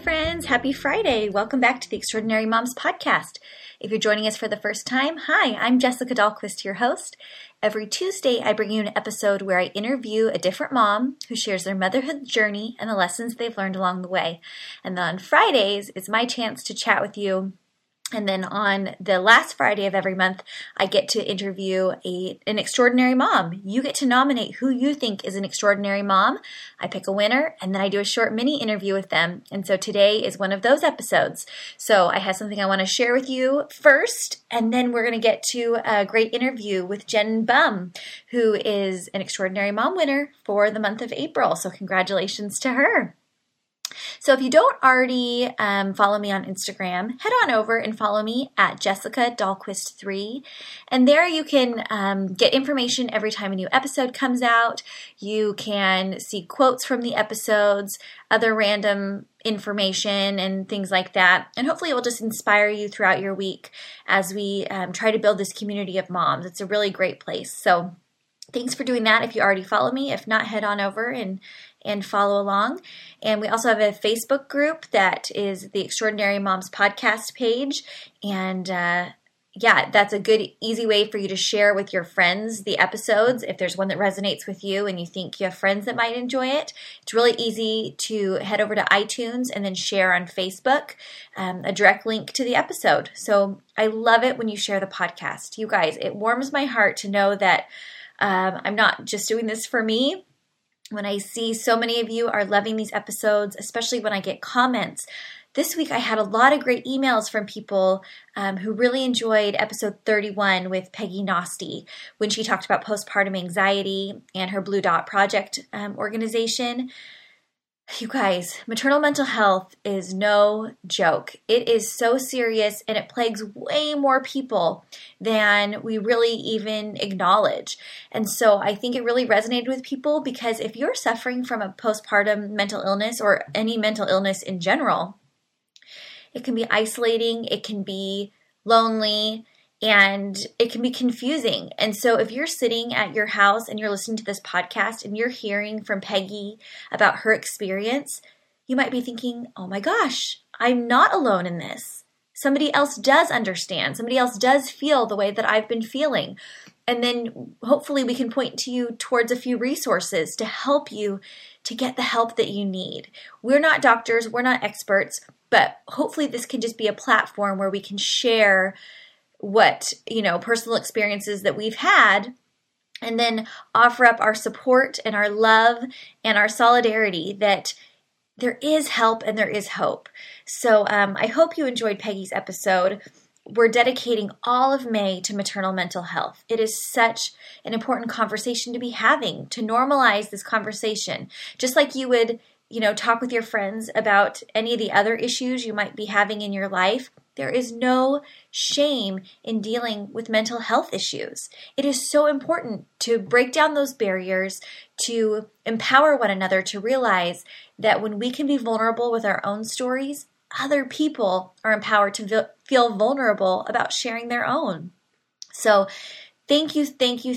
friends. Happy Friday. Welcome back to the Extraordinary Moms Podcast. If you're joining us for the first time, hi, I'm Jessica Dahlquist, your host. Every Tuesday, I bring you an episode where I interview a different mom who shares their motherhood journey and the lessons they've learned along the way. And then on Fridays, it's my chance to chat with you. And then on the last Friday of every month, I get to interview an extraordinary mom. You get to nominate who you think is an extraordinary mom. I pick a winner, and then I do a short mini interview with them. And so today is one of those episodes. So I have something I want to share with you first, and then we're going to get to a great interview with Jen Bum, who is an extraordinary mom winner for the month of April. So congratulations to her. So if you don't already follow me on Instagram, head on over and follow me at Jessica Dahlquist3. And there you can get information every time a new episode comes out. You can see quotes from the episodes, other random information and things like that. And hopefully it will just inspire you throughout your week as we try to build this community of moms. It's a really great place. So thanks for doing that if you already follow me. If not, head on over and follow along. And we also have a Facebook group that is the Extraordinary Moms Podcast page. And that's a good, easy way for you to share with your friends the episodes. If there's one that resonates with you and you think you have friends that might enjoy it, it's really easy to head over to iTunes and then share on Facebook a direct link to the episode. So I love it when you share the podcast. You guys, it warms my heart to know that I'm not just doing this for me. When I see so many of you are loving these episodes, especially when I get comments. This week I had a lot of great emails from people who really enjoyed episode 31 with Peggy Nosty when she talked about postpartum anxiety and her Blue Dot Project organization. You guys, maternal mental health is no joke. It is so serious and it plagues way more people than we really even acknowledge. And so I think it really resonated with people because if you're suffering from a postpartum mental illness or any mental illness in general, it can be isolating, it can be lonely, and it can be confusing. And so if you're sitting at your house and you're listening to this podcast and you're hearing from Peggy about her experience, you might be thinking, oh my gosh, I'm not alone in this. Somebody else does understand. Somebody else does feel the way that I've been feeling. And then hopefully we can point to you towards a few resources to help you to get the help that you need. We're not doctors, we're not experts, but hopefully this can just be a platform where we can share what, personal experiences that we've had, and then offer up our support and our love and our solidarity that there is help and there is hope. So I hope you enjoyed Peggy's episode. We're dedicating all of May to maternal mental health. It is such an important conversation to be having, to normalize this conversation, just like you would, talk with your friends about any of the other issues you might be having in your life. There is no shame in dealing with mental health issues. It is so important to break down those barriers, to empower one another to realize that when we can be vulnerable with our own stories, other people are empowered to feel vulnerable about sharing their own. So thank you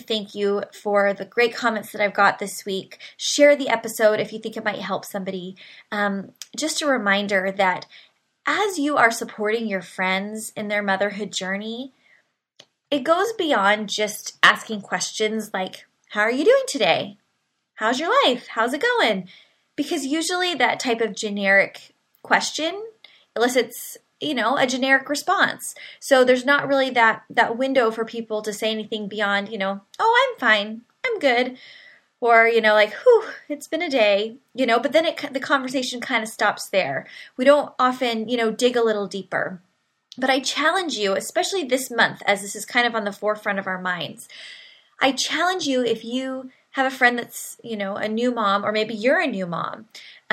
for the great comments that I've got this week. Share the episode if you think it might help somebody. Just a reminder that as you are supporting your friends in their motherhood journey, it goes beyond just asking questions like, how are you doing today? How's your life? How's it going? Because usually that type of generic question elicits, a generic response. So there's not really that window for people to say anything beyond, oh, I'm fine, I'm good. Or, whew, it's been a day, but then the conversation kind of stops there. We don't often, dig a little deeper. But I challenge you, especially this month, as this is kind of on the forefront of our minds, I challenge you if you have a friend that's, a new mom, or maybe you're a new mom,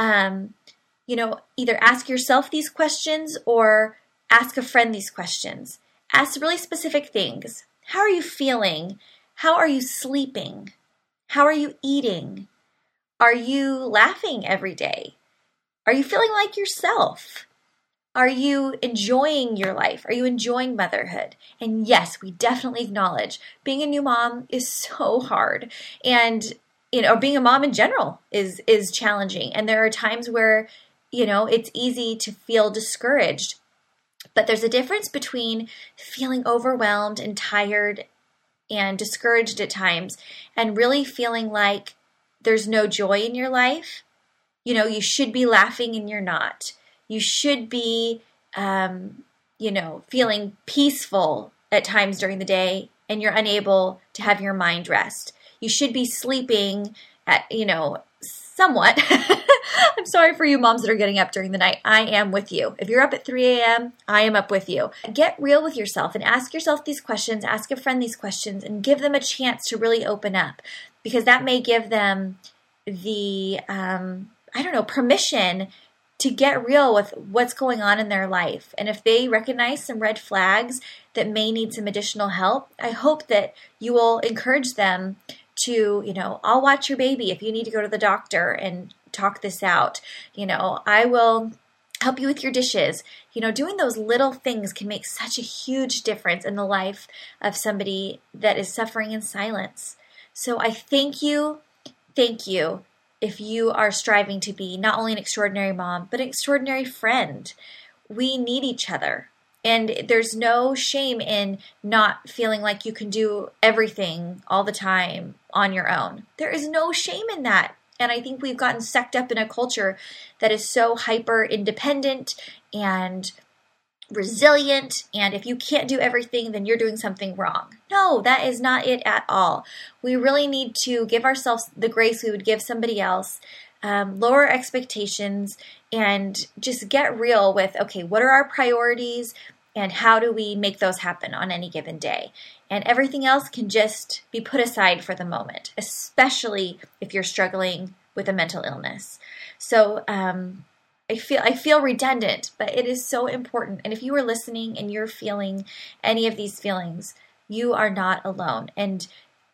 either ask yourself these questions or ask a friend these questions. Ask really specific things. How are you feeling? How are you sleeping? How are you eating? Are you laughing every day? Are you feeling like yourself? Are you enjoying your life? Are you enjoying motherhood? And yes, we definitely acknowledge being a new mom is so hard. And, being a mom in general is challenging. And there are times where it's easy to feel discouraged. But there's a difference between feeling overwhelmed and tired and discouraged at times and really feeling like there's no joy in your life. You should be laughing and you're not. You should be, feeling peaceful at times during the day and you're unable to have your mind rest. You should be sleeping at, somewhat. I'm sorry for you moms that are getting up during the night. I am with you. If you're up at 3 a.m., I am up with you. Get real with yourself and ask yourself these questions, ask a friend these questions, and give them a chance to really open up, because that may give them the, permission to get real with what's going on in their life. And if they recognize some red flags that may need some additional help, I hope that you will encourage them to, I'll watch your baby if you need to go to the doctor and talk this out. I will help you with your dishes. Doing those little things can make such a huge difference in the life of somebody that is suffering in silence. So I thank you if you are striving to be not only an extraordinary mom, but an extraordinary friend. We need each other. And there's no shame in not feeling like you can do everything all the time on your own. There is no shame in that. And I think we've gotten sucked up in a culture that is so hyper independent and resilient. And if you can't do everything, then you're doing something wrong. No, that is not it at all. We really need to give ourselves the grace we would give somebody else, lower expectations, and just get real with, okay, what are our priorities and how do we make those happen on any given day? And everything else can just be put aside for the moment, especially if you're struggling with a mental illness. So I feel redundant, but it is so important. And if you are listening and you're feeling any of these feelings, you are not alone. And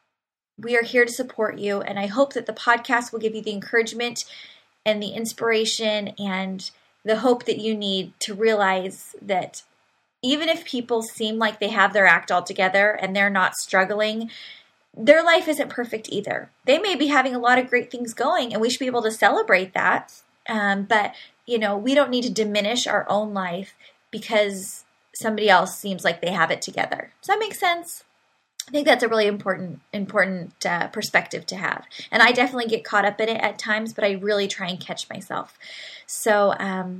we are here to support you. And I hope that the podcast will give you the encouragement and the inspiration and the hope that you need to realize that even if people seem like they have their act all together and they're not struggling, their life isn't perfect either. They may be having a lot of great things going, and we should be able to celebrate that. But, we don't need to diminish our own life because somebody else seems like they have it together. Does that make sense? I think that's a really important perspective to have. And I definitely get caught up in it at times, but I really try and catch myself. So,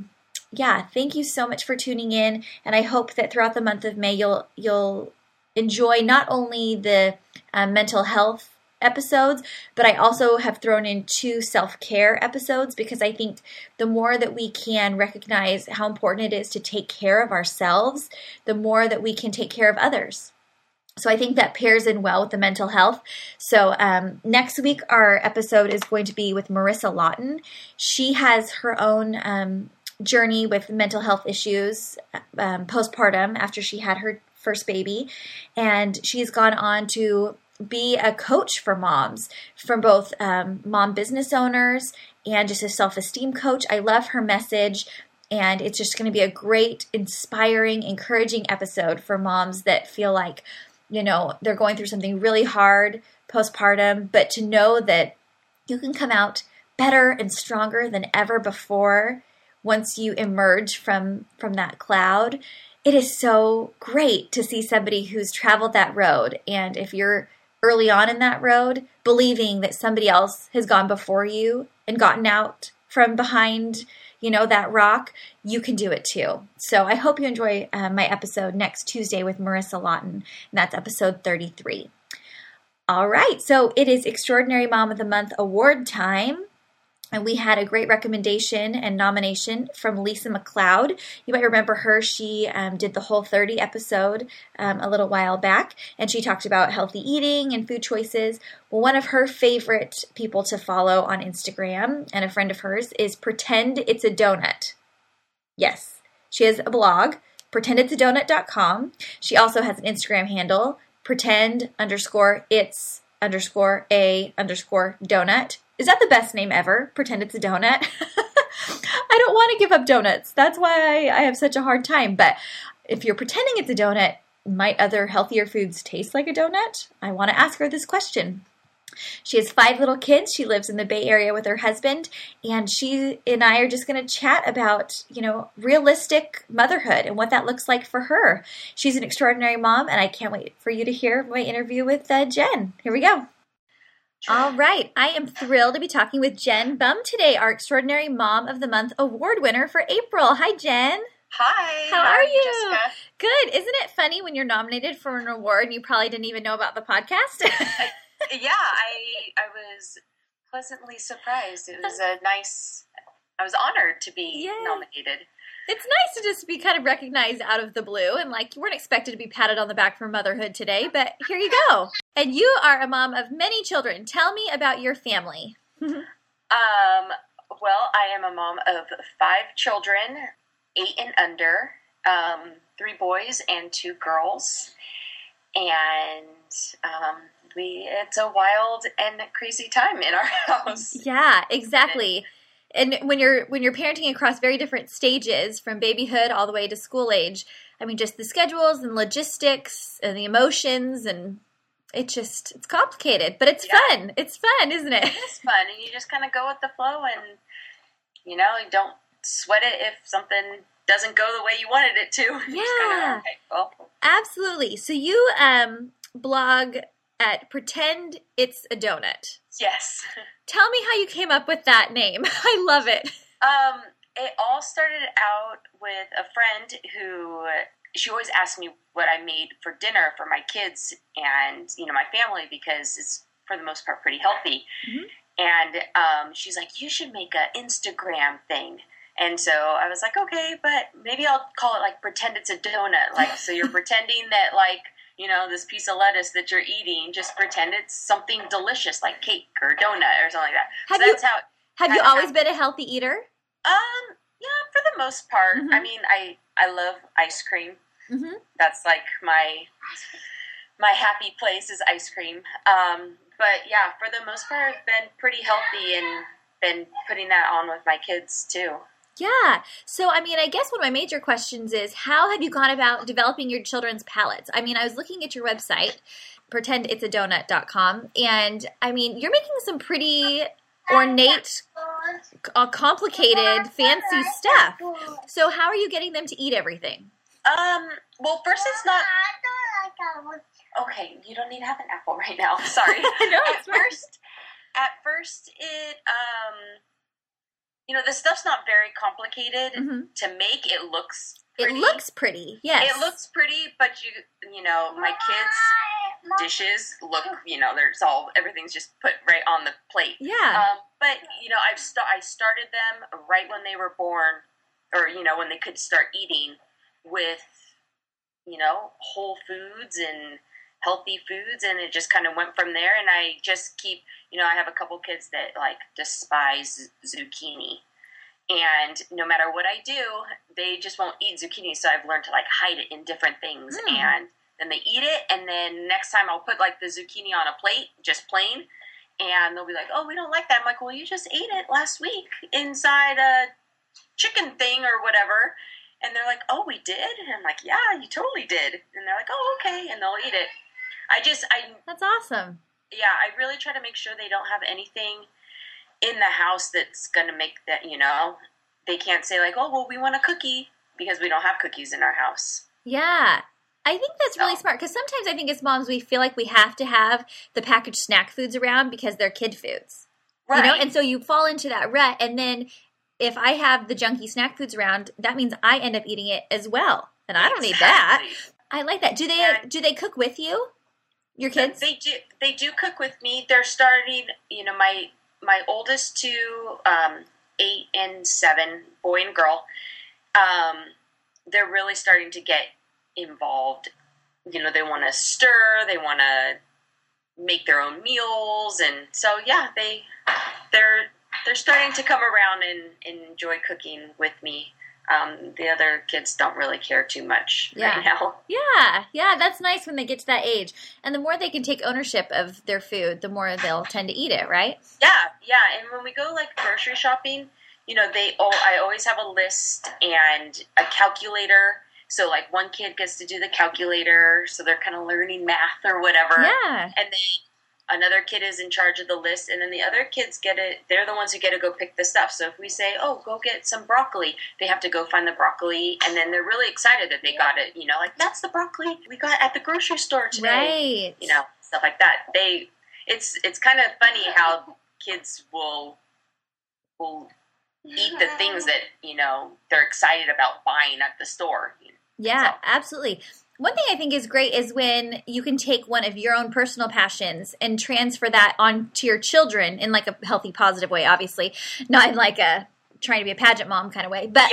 thank you so much for tuning in. And I hope that throughout the month of May, you'll enjoy not only the mental health episodes, but I also have thrown in 2 self-care episodes, because I think the more that we can recognize how important it is to take care of ourselves, the more that we can take care of others. So I think that pairs in well with the mental health. So next week, our episode is going to be with Marissa Lawton. She has her own journey with mental health issues postpartum after she had her first baby. And she's gone on to be a coach for moms, from both mom business owners and just a self-esteem coach. I love her message. And it's just going to be a great, inspiring, encouraging episode for moms that feel like, they're going through something really hard postpartum, but to know that you can come out better and stronger than ever before once you emerge from that cloud. It is so great to see somebody who's traveled that road. And if you're early on in that road, believing that somebody else has gone before you and gotten out from behind, that rock, you can do it too. So I hope you enjoy my episode next Tuesday with Marissa Lawton. And that's episode 33. All right. So it is Extraordinary Mom of the Month award time. And we had a great recommendation and nomination from Lisa McLeod. You might remember her. She did the Whole30 episode a little while back, and she talked about healthy eating and food choices. Well, one of her favorite people to follow on Instagram, and a friend of hers, is Pretend It's a Donut. Yes, she has a blog, pretendit'sadonut.com. She also has an Instagram handle, pretend_it's_a_donut. Is that the best name ever? Pretend It's a Donut? I don't want to give up donuts. That's why I have such a hard time. But if you're pretending it's a donut, might other healthier foods taste like a donut? I want to ask her this question. She has 5 little kids. She lives in the Bay Area with her husband, and she and I are just going to chat about, realistic motherhood and what that looks like for her. She's an extraordinary mom, and I can't wait for you to hear my interview with Jen. Here we go. All right. I am thrilled to be talking with Jen Bumm today, our Extraordinary Mom of the Month award winner for April. Hi, Jen. Hi. How are you? Jessica. Good. Isn't it funny when you're nominated for an award and you probably didn't even know about the podcast? Yeah, I was pleasantly surprised. It was I was honored to be nominated. It's nice to just be kind of recognized out of the blue, and you weren't expected to be patted on the back for motherhood today, but here you go. And you are a mom of many children. Tell me about your family. Well, I am a mom of 5 children, 8 and under, 3 boys and 2 girls, and it's a wild and crazy time in our house. Yeah, exactly. And when you're parenting across very different stages, from babyhood all the way to school age, I mean, just the schedules and logistics and the emotions, and it's complicated, but it's fun. It's fun, isn't it? It is fun, and you just kind of go with the flow, and you don't sweat it if something doesn't go the way you wanted it to. Yeah, absolutely. So you blog at Pretend It's a Donut. Yes. Tell me how you came up with that name. I love it. It all started out with a friend who, she always asked me what I made for dinner for my kids and, my family, because it's, for the most part, pretty healthy. Mm-hmm. And she's like, you should make an Instagram thing. And so I was like, okay, but maybe I'll call it Pretend It's a Donut. So you're pretending that this piece of lettuce that you're eating, just pretend it's something delicious like cake or donut or something like that. Have you always been a healthy eater? Yeah, for the most part. Mm-hmm. I mean, I love ice cream. Mm-hmm. That's my happy place is ice cream. But yeah, for the most part, I've been pretty healthy and been putting that on with my kids too. Yeah. So, I mean, I guess one of my major questions is, how have you gone about developing your children's palates? I mean, I was looking at your website, pretenditsadonut.com, and, I mean, you're making some pretty ornate, complicated, fancy stuff. So how are you getting them to eat everything? Well, first it's not... Okay, you don't need to have an apple right now. Sorry. No, At first, it... the stuff's not very complicated to make. It looks pretty. It looks pretty, yes. It looks pretty, but my kids' dishes look, everything's just put right on the plate. Yeah. But, I started them right when they were born, or, when they could start eating with, whole foods and healthy foods, and it just kind of went from there. And I just keep, I have a couple kids that despise zucchini, and no matter what I do, they just won't eat zucchini. So I've learned to hide it in different things, and then they eat it. And then next time I'll put the zucchini on a plate, just plain, and they'll be like, "Oh, we don't like that." I'm like, "Well, you just ate it last week inside a chicken thing or whatever." And they're like, "Oh, we did?" And I'm like, "Yeah, you totally did." And they're like, "Oh, okay," and they'll eat it. That's awesome. Yeah, I really try to make sure they don't have anything in the house that's going to make that, they can't say "Oh, well, we want a cookie," because we don't have cookies in our house. Yeah. I think that's really smart, because sometimes I think as moms we feel like we have to have the packaged snack foods around because they're kid foods. Right. And so you fall into that rut, and then if I have the junky snack foods around, that means I end up eating it as well. And I don't need that. I like that. Do they cook with you? Your kids? They do cook with me. They're starting, my oldest 2, 8 and 7, boy and girl, they're really starting to get involved. They want to stir, they want to make their own meals, and so yeah, they're starting to come around and enjoy cooking with me. The other kids don't really care too much right now. Yeah, that's nice when they get to that age. And the more they can take ownership of their food, the more they'll tend to eat it, right? Yeah. And when we go grocery shopping, I always have a list and a calculator. So one kid gets to do the calculator, so they're kind of learning math or whatever. Yeah. And then another kid is in charge of the list, and then the other kids get it. They're the ones who get to go pick the stuff. So if we say, oh, go get some broccoli, they have to go find the broccoli, and then they're really excited that they got it, like, that's the broccoli we got at the grocery store today. Right. Stuff like that. It's kind of funny how kids will eat the things that, they're excited about buying at the store. Yeah, absolutely. One thing I think is great is when you can take one of your own personal passions and transfer that onto your children in like a healthy, positive way, obviously, not in like a trying to be a pageant mom kind of way. But,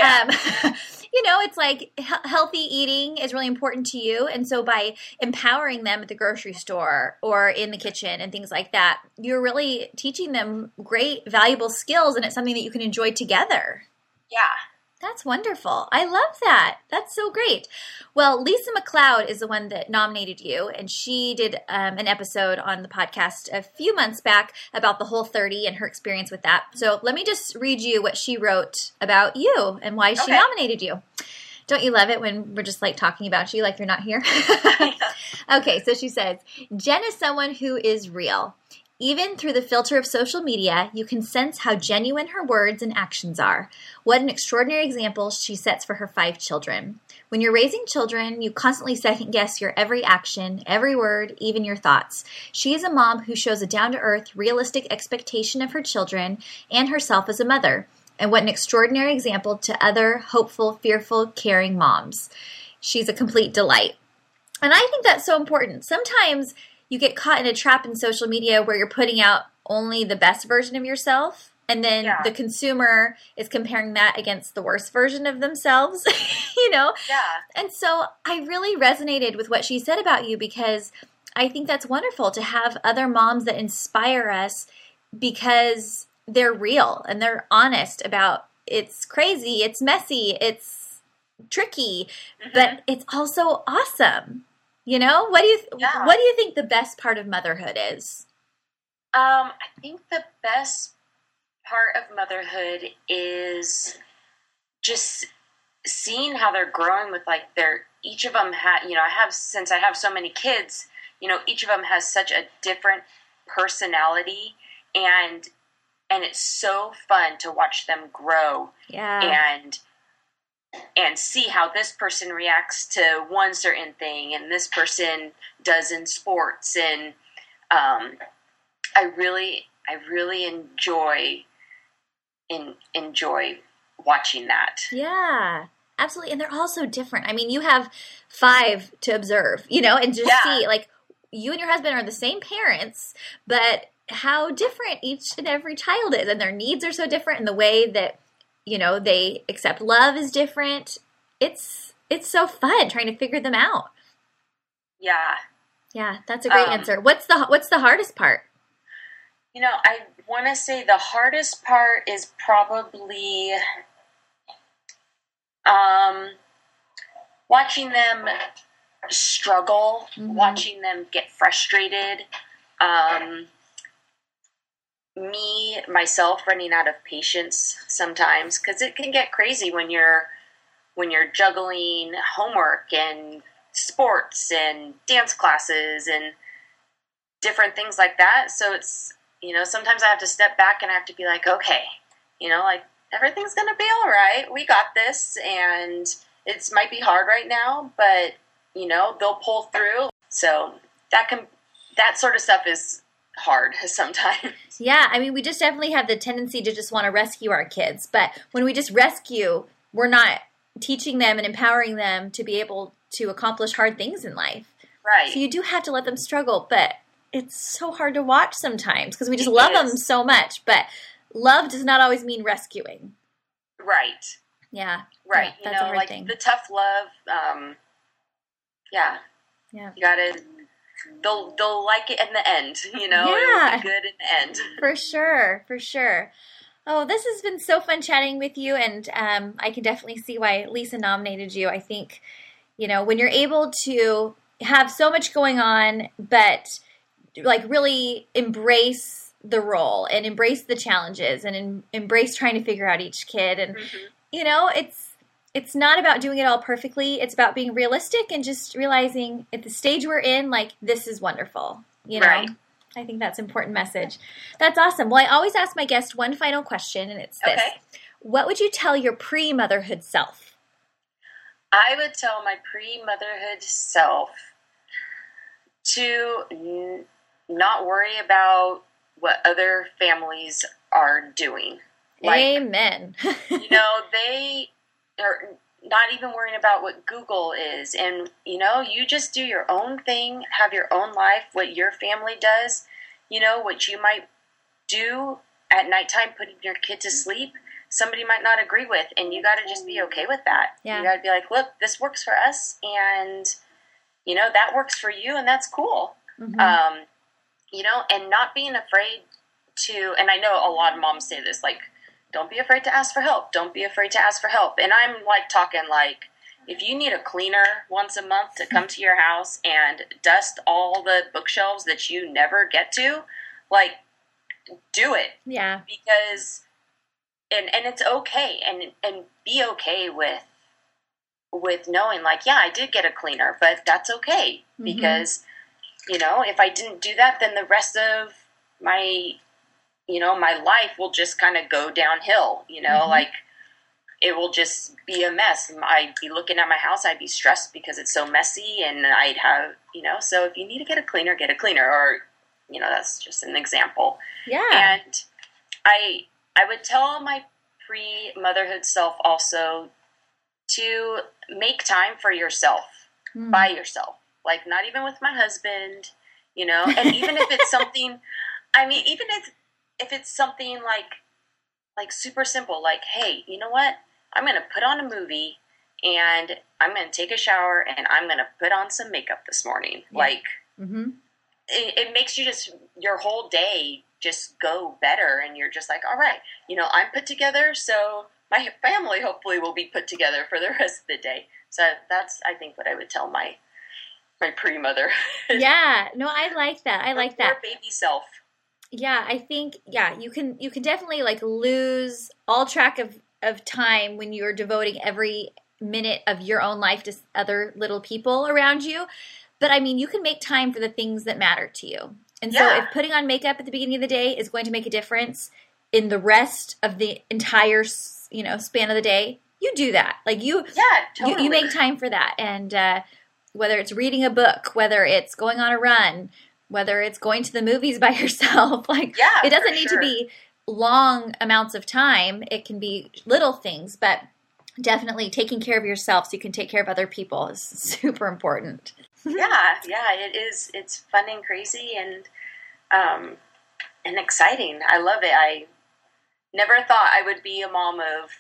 it's like healthy eating is really important to you. And so by empowering them at the grocery store or in the kitchen and things like that, you're really teaching them great, valuable skills. And it's something that you can enjoy together. Yeah. That's wonderful. I love that. That's so great. Well, Lisa McLeod is the one that nominated you, and she did an episode on the podcast a few months back about the Whole30 and her experience with that. So let me just read you what she wrote about you and why she nominated you. Don't you love it when we're just like talking about you like you're not here? Okay, so she says, Jen is someone who is real. Even through the filter of social media, you can sense how genuine her words and actions are. What an extraordinary example she sets for her 5 children. When you're raising children, you constantly second-guess your every action, every word, even your thoughts. She is a mom who shows a down-to-earth, realistic expectation of her children and herself as a mother. And what an extraordinary example to other hopeful, fearful, caring moms. She's a complete delight. And I think that's so important. Sometimes you get caught in a trap in social media where you're putting out only the best version of yourself, and then the consumer is comparing that against the worst version of themselves, Yeah. And so I really resonated with what she said about you, because I think that's wonderful to have other moms that inspire us because they're real and they're honest about it's crazy, it's messy, it's tricky, but it's also awesome. What do you think the best part of motherhood is? I think the best part of motherhood is just seeing how they're growing with like each of them since I have so many kids, each of them has such a different personality, and it's so fun to watch them grow. Yeah. And see how this person reacts to one certain thing and this person does in sports. And I really enjoy watching that. Yeah, absolutely. And they're all so different. I mean, you have 5 to observe, and just see, like, you and your husband are the same parents, but how different each and every child is. And their needs are so different, and the way that they accept love is different. It's so fun trying to figure them out. Yeah. Yeah, that's a great answer. What's the hardest part? I want to say the hardest part is probably watching them struggle, watching them get frustrated. Myself running out of patience sometimes, because it can get crazy when you're juggling homework and sports and dance classes and different things like that. So it's, sometimes I have to step back and I have to be like, okay, like everything's going to be all right. We got this, and it might be hard right now, but they'll pull through. So that sort of stuff is hard sometimes. Yeah, I mean, we just definitely have the tendency to just want to rescue our kids, but when we just rescue, we're not teaching them and empowering them to be able to accomplish hard things in life. Right. So you do have to let them struggle, but it's so hard to watch sometimes because we just love them so much, but love does not always mean rescuing. Right. Yeah. Right. Yeah, that's a hard like thing. The tough love, Yeah. You gotta, they'll like it in the end, Yeah. It'll be good in the end. For sure. Oh, this has been so fun chatting with you, and I can definitely see why Lisa nominated you. I think, when you're able to have so much going on, but like really embrace the role and embrace the challenges and embrace trying to figure out each kid. And, it's not about doing it all perfectly. It's about being realistic and just realizing at the stage we're in, like, this is wonderful, Right. I think that's an important message. That's awesome. Well, I always ask my guest one final question, and it's this. Okay. What would you tell your pre-motherhood self? I would tell my pre-motherhood self to not worry about what other families are doing. Amen. They are not even worrying about what Google is. And, you just do your own thing, have your own life, what your family does, what you might do at nighttime, putting your kid to sleep. Somebody might not agree with, and you got to just be okay with that. Yeah. You got to be like, look, this works for us, and, that works for you, and that's cool. Mm-hmm. And not being afraid to, and I know a lot of moms say this, like, don't be afraid to ask for help. Don't be afraid to ask for help. And I'm talking if you need a cleaner once a month to come to your house and dust all the bookshelves that you never get to, do it. Yeah. Because, and it's okay. And be okay with knowing I did get a cleaner, but that's okay. Mm-hmm. Because, if I didn't do that, then the rest of my life will just kind of go downhill, mm-hmm. It will just be a mess. I'd be looking at my house, I'd be stressed because it's so messy, and I'd have, so if you need to get a cleaner, or, that's just an example. Yeah. And I would tell my pre-motherhood self also to make time for yourself, by yourself, not even with my husband, and even if it's something, even if it's something like super simple, hey, you know what? I'm going to put on a movie and I'm going to take a shower and I'm going to put on some makeup this morning. Yeah. Mm-hmm. It makes you your whole day just go better. And you're just all right, I'm put together. So my family hopefully will be put together for the rest of the day. So that's, I think, what I would tell my pre-mother. Yeah. No, I like that. I like that. Baby self. Yeah, I think, you can definitely lose all track of time when you're devoting every minute of your own life to other little people around you. But you can make time for the things that matter to you. And so if putting on makeup at the beginning of the day is going to make a difference in the rest of the entire, span of the day, you do that. Totally. You make time for that. And whether it's reading a book, whether it's going on a run, whether it's going to the movies by yourself, it doesn't need to be long amounts of time. It can be little things, but definitely taking care of yourself so you can take care of other people is super important. Yeah, it is. It's fun and crazy and exciting. I love it. I never thought I would be a mom of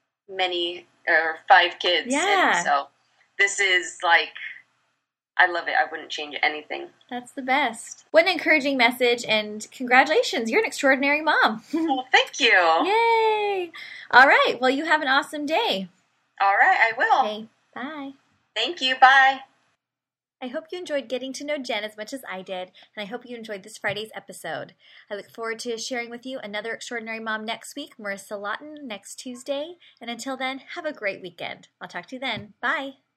5 kids. Yeah. And so this is I love it. I wouldn't change anything. That's the best. What an encouraging message, and congratulations. You're an extraordinary mom. Well, thank you. Yay. All right. Well, you have an awesome day. All right. I will. Okay. Bye. Thank you. Bye. I hope you enjoyed getting to know Jen as much as I did, and I hope you enjoyed this Friday's episode. I look forward to sharing with you another extraordinary mom next week, Marissa Lawton, next Tuesday. And until then, have a great weekend. I'll talk to you then. Bye.